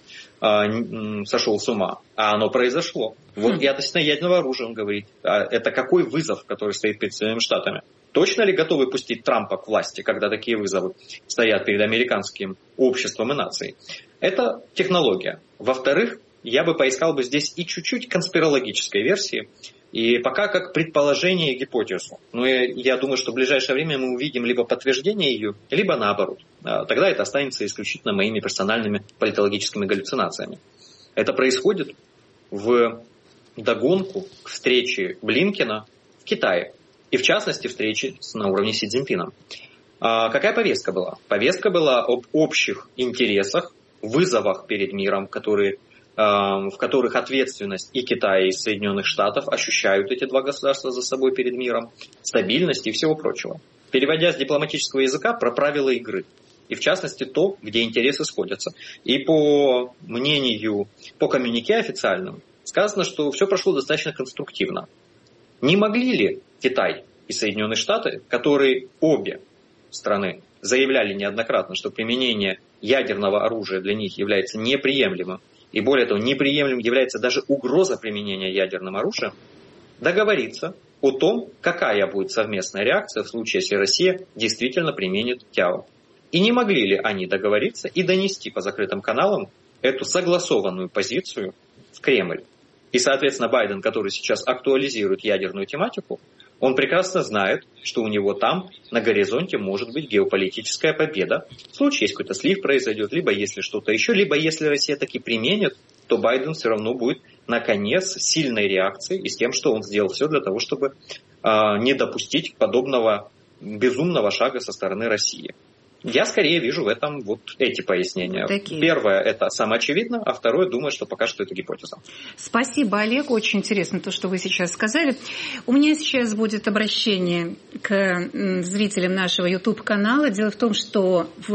э, сошел с ума, а оно произошло. Вот и относительно ядерного оружия он говорит. А это какой вызов, который стоит перед Соединенными Штатами? Точно ли готовы пустить Трампа к власти, когда такие вызовы стоят перед американским обществом и нацией? Это технология. Во-вторых, я бы поискал бы здесь и чуть-чуть конспирологической версии, и пока как предположение и гипотезу. Но я, я думаю, что в ближайшее время мы увидим либо подтверждение ее, либо наоборот. Тогда это останется исключительно моими персональными политологическими галлюцинациями. Это происходит в догонку к встрече Блинкена в Китае. И в частности встрече на уровне Си Цзиньпина. Какая повестка была? Повестка была об общих интересах, вызовах перед миром, которые... в которых ответственность и Китая, и Соединенных Штатов ощущают эти два государства за собой перед миром, стабильность и всего прочего. Переводя с дипломатического языка про правила игры. И в частности то, где интересы сходятся. И по мнению, по коммюнике официальным, сказано, что все прошло достаточно конструктивно. Не могли ли Китай и Соединенные Штаты, которые обе страны заявляли неоднократно, что применение ядерного оружия для них является неприемлемым, и более того, неприемлемым является даже угроза применения ядерного оружия, договориться о том, какая будет совместная реакция в случае, если Россия действительно применит ТЯО. И не могли ли они договориться и донести по закрытым каналам эту согласованную позицию в Кремль. И, соответственно, Байден, который сейчас актуализирует ядерную тематику, он прекрасно знает, что у него там на горизонте может быть геополитическая победа. В случае, если какой-то слив произойдет, либо если что-то еще, либо если Россия таки применит, то Байден все равно будет, наконец, сильной реакцией и с тем, что он сделал все для того, чтобы э, не допустить подобного безумного шага со стороны России. Я скорее вижу в этом вот эти пояснения. Такие. Первое – это самоочевидно, а второе – думаю, что пока что это гипотеза. Спасибо, Олег. Очень интересно то, что вы сейчас сказали. У меня сейчас будет обращение к зрителям нашего YouTube-канала. Дело в том, что в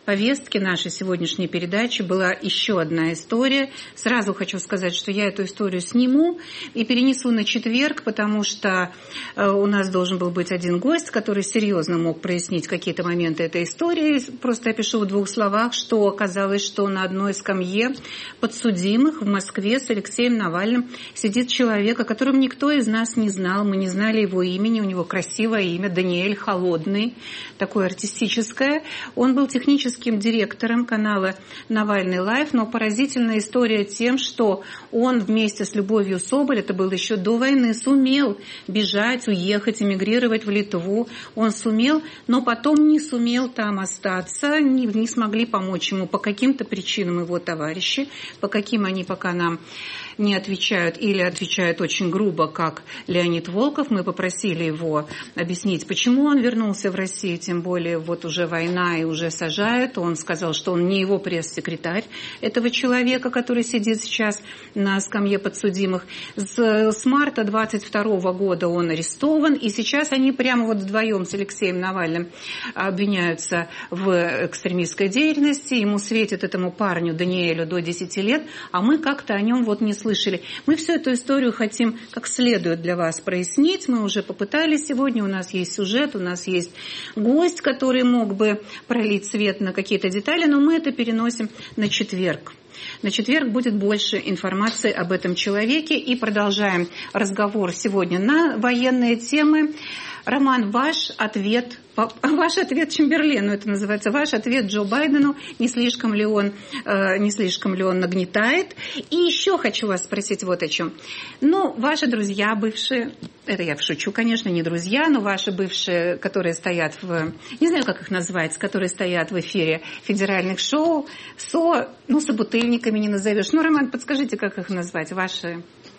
повестке нашей сегодняшней передачи была еще одна история. Сразу хочу сказать, что я эту историю сниму и перенесу на четверг, потому что у нас должен был быть один гость, который серьезно мог прояснить какие-то моменты этой истории. Просто опишу в двух словах, что оказалось, что на одной скамье подсудимых в Москве с Алексеем Навальным сидит человек, о котором никто из нас не знал. Мы не знали его имени, у него красивое имя Даниэль Холодный, такое артистическое. Он был техническим директором канала «Навальный Лайв», но поразительная история тем, что он вместе с Любовью Соболь, это было еще до войны, сумел бежать, уехать, эмигрировать в Литву. Он сумел, но потом не сумел там остаться, не, не смогли помочь ему по каким-то причинам его товарищи, по каким они пока нам не отвечают или отвечают очень грубо, как Леонид Волков. Мы попросили его объяснить, почему он вернулся в Россию, тем более вот уже война и уже сажают. Он сказал, что он не его пресс-секретарь, этого человека, который сидит сейчас на скамье подсудимых. С, с марта двадцать второго года он арестован, и сейчас они прямо вот вдвоем с Алексеем Навальным обвиняются в экстремистской деятельности. Ему светит, этому парню Даниэлю, до десяти лет, а мы как-то о нем вот не слышали. Мы всю эту историю хотим как следует для вас прояснить. Мы уже попытались сегодня, у нас есть сюжет, у нас есть гость, который мог бы пролить свет на какие-то детали, но мы это переносим на четверг. На четверг будет больше информации об этом человеке. И продолжаем разговор сегодня на военные темы. Роман, ваш ответ, ваш ответ Чемберлену, это называется, ваш ответ Джо Байдену, не слишком ли он, не слишком ли он нагнетает? И еще хочу вас спросить вот о чем. Ну, ваши друзья бывшие, это я шучу, конечно, не друзья, но ваши бывшие, которые стоят в, не знаю, как их назвать, которые стоят в эфире федеральных шоу, со, ну, собутыльниками не назовешь. Ну, Роман, подскажите, как их назвать, ваши...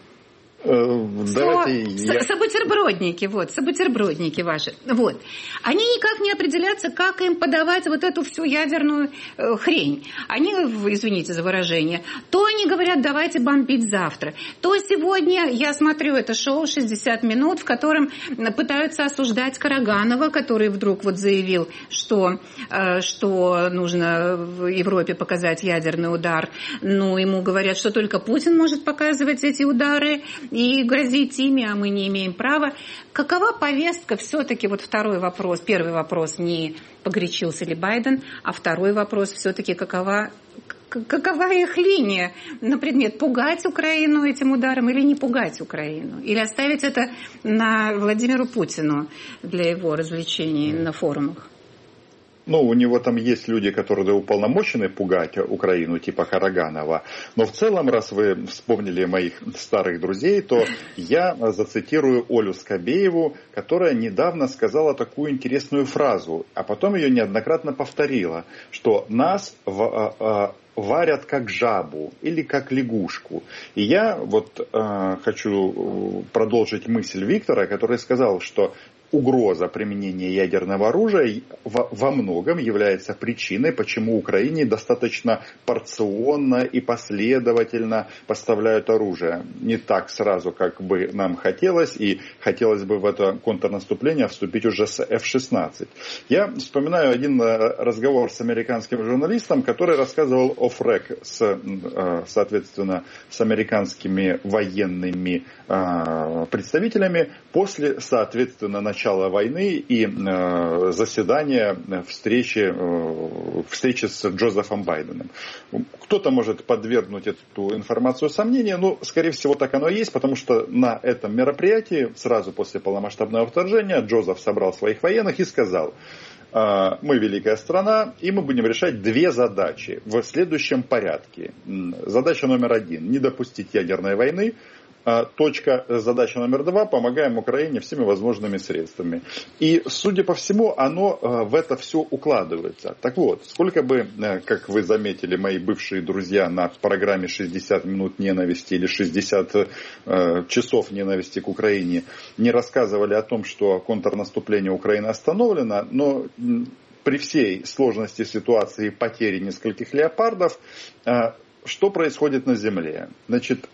Давайте Со, я... Собутербродники, вот, собутербродники ваши. Вот. Они никак не определятся, как им подавать вот эту всю ядерную э, хрень. Они, извините за выражение, то они говорят, давайте бомбить завтра, то сегодня я смотрю это шоу шестьдесят минут, в котором пытаются осуждать Караганова, который вдруг вот заявил, что, э, что нужно в Европе показать ядерный удар. Ну, ему говорят, что только Путин может показывать эти удары и грозить ими, а мы не имеем права. Какова повестка все-таки, вот второй вопрос, первый вопрос, не погорячился ли Байден, а второй вопрос все-таки, какова, какова их линия на предмет пугать Украину этим ударом или не пугать Украину, или оставить это на Владимиру Путину для его развлечений на форумах? Ну, у него там есть люди, которые уполномочены пугать Украину, типа Караганова. Но в целом, раз вы вспомнили моих старых друзей, то я зацитирую Олю Скобееву, которая недавно сказала такую интересную фразу, а потом ее неоднократно повторила, что нас в... варят как жабу или как лягушку. И я вот э, хочу продолжить мысль Виктора, который сказал, что угроза применения ядерного оружия во, во многом является причиной, почему Украине достаточно порционно и последовательно поставляют оружие. Не так сразу, как бы нам хотелось, и хотелось бы в это контрнаступление вступить уже с эф шестнадцать. Я вспоминаю один разговор с американским журналистом, который рассказывал офф-рек с, соответственно, с американскими военными представителями после, соответственно, начала войны и э, заседания встречи, э, встречи с Джозефом Байденом. Кто-то может подвергнуть эту информацию сомнению, но, скорее всего, так оно и есть, потому что на этом мероприятии, сразу после полномасштабного вторжения, Джозеф собрал своих военных и сказал: мы великая страна, и мы будем решать две задачи в следующем порядке. Задача номер один – не допустить ядерной войны. Точка, задача номер два, помогаем Украине всеми возможными средствами. И, судя по всему, оно в это все укладывается. Так вот, сколько бы, как вы заметили, мои бывшие друзья на программе шестьдесят минут ненависти или шестьдесят часов ненависти к Украине не рассказывали о том, что контрнаступление Украины остановлено, но при всей сложности ситуации потери нескольких леопардов, что происходит на земле? Значит,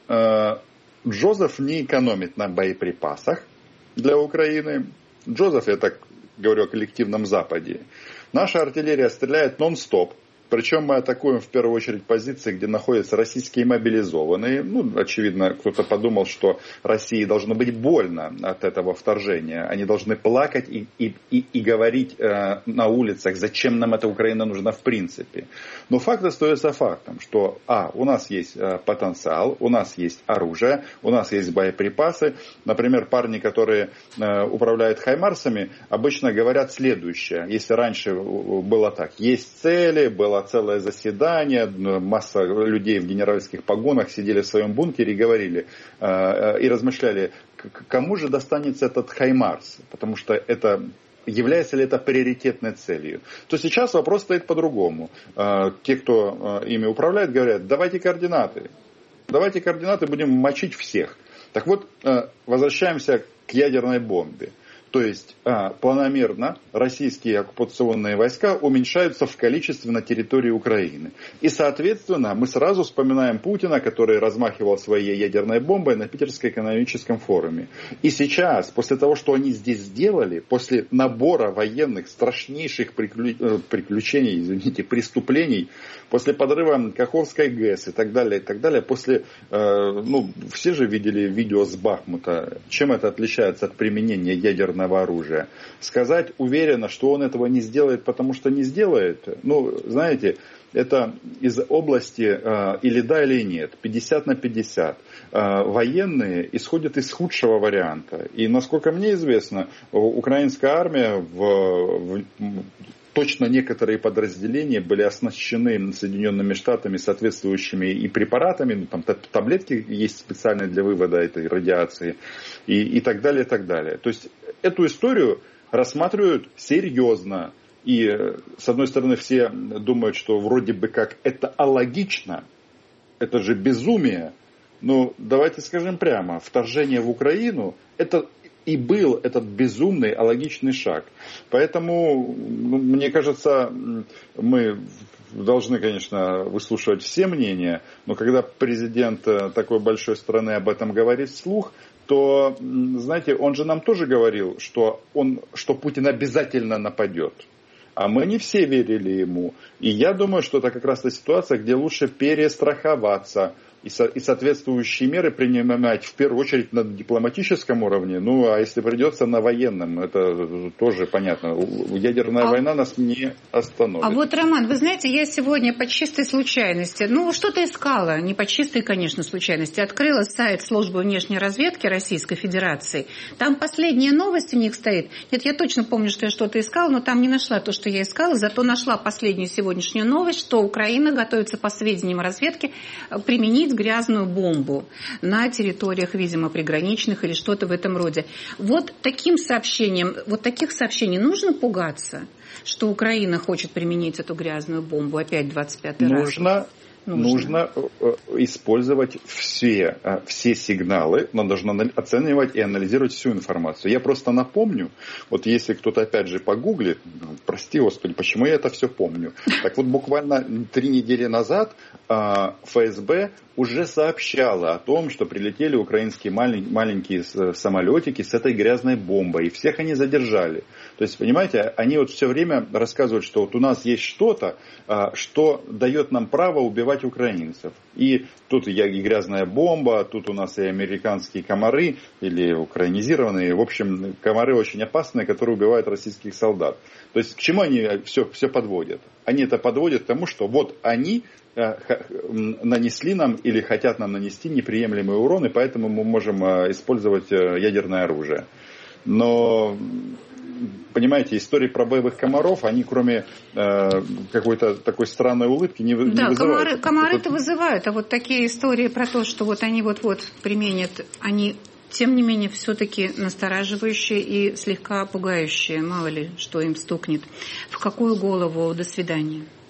Джозеф не экономит на боеприпасах для Украины. Джозеф, это говорю о коллективном Западе, наша артиллерия стреляет нон-стоп. Причем мы атакуем в первую очередь позиции, где находятся российские мобилизованные. Ну, очевидно, кто-то подумал, что России должно быть больно от этого вторжения. Они должны плакать и, и, и, и говорить э, на улицах, зачем нам эта Украина нужна в принципе. Но факт остается фактом, что а, у нас есть э, потенциал, у нас есть оружие, у нас есть боеприпасы. Например, парни, которые э, управляют хаймарсами, обычно говорят следующее. Если раньше было так, есть цели, было целое заседание, масса людей в генеральских погонах сидели в своем бункере и говорили, э, и размышляли, кому же достанется этот хаймарс, потому что это... Является ли это приоритетной целью? То сейчас вопрос стоит по-другому. Э, те, кто э, ими управляет, говорят, давайте координаты. Давайте координаты, будем мочить всех. Так вот, э, возвращаемся к ядерной бомбе. То есть а, планомерно российские оккупационные войска уменьшаются в количестве на территории Украины. И, соответственно, мы сразу вспоминаем Путина, который размахивал своей ядерной бомбой на Питерском экономическом форуме. И сейчас, после того, что они здесь сделали, после набора военных страшнейших приклю... приключений, извините, преступлений, после подрыва Каховской ГЭС и так далее, и так далее, после, э, ну, все же видели видео с Бахмута, чем это отличается от применения ядерной оружия. Сказать уверенно, что он этого не сделает, потому что не сделает, ну, знаете, это из области э, или да, или нет, пятьдесят на пятьдесят. Э, военные исходят из худшего варианта. И, насколько мне известно, украинская армия в, в точно некоторые подразделения были оснащены Соединенными Штатами соответствующими и препаратами, ну, там таблетки есть специальные для вывода этой радиации и, и так далее, и так далее. То есть эту историю рассматривают серьезно. И с одной стороны все думают, что вроде бы как это алогично, это же безумие. Но давайте скажем прямо, вторжение в Украину это и был этот безумный, алогичный шаг. Поэтому, ну, мне кажется, мы должны, конечно, выслушивать все мнения, но когда президент такой большой страны об этом говорит вслух, то, знаете, он же нам тоже говорил, что, он, что Путин обязательно нападет. А мы не все верили ему. И я думаю, что это как раз та ситуация, где лучше перестраховаться и, со, и соответствующие меры принимать в первую очередь на дипломатическом уровне. Ну, а если придется на военном, это тоже понятно. Ядерная а... война нас не остановит. А вот, Роман, вы знаете, я сегодня по чистой случайности, ну, что-то искала, не по чистой, конечно, случайности, открыла сайт Службы внешней разведки Российской Федерации. Там последняя новость у них стоит. Нет, я точно помню, что я что-то искала, но там не нашла то, что я искала, зато нашла последнюю сегодняшнюю новость, что Украина готовится, по сведениям разведки, применить грязную бомбу на территориях, видимо, приграничных или что-то в этом роде. Вот таким сообщением, вот таких сообщений нужно пугаться, что Украина хочет применить эту грязную бомбу опять двадцать пятый раз? Нужно. Нужно, нужно использовать все, все сигналы, но должно оценивать и анализировать всю информацию. Я просто напомню, вот если кто-то опять же погуглит, прости господи, почему я это все помню. Так вот, буквально три недели назад эф эс бэ уже сообщала о том, что прилетели украинские маленькие самолетики с этой грязной бомбой, и всех они задержали. То есть, понимаете, они вот все время рассказывают, что вот у нас есть что-то, что дает нам право убивать украинцев. И тут и грязная бомба, тут у нас и американские комары, или украинизированные, в общем, комары очень опасные, которые убивают российских солдат. То есть, к чему они все, все подводят? Они это подводят к тому, что вот они нанесли нам или хотят нам нанести неприемлемый урон, и поэтому мы можем использовать ядерное оружие. Но, понимаете, истории про боевых комаров, они кроме э, какой-то такой странной улыбки не, да, не вызывают. Да, комары-то вызывают, а вот такие истории про то, что вот они вот-вот применят, они, тем не менее, все-таки настораживающие и слегка пугающие. Мало ли, что им стукнет. В какую голову? До свидания.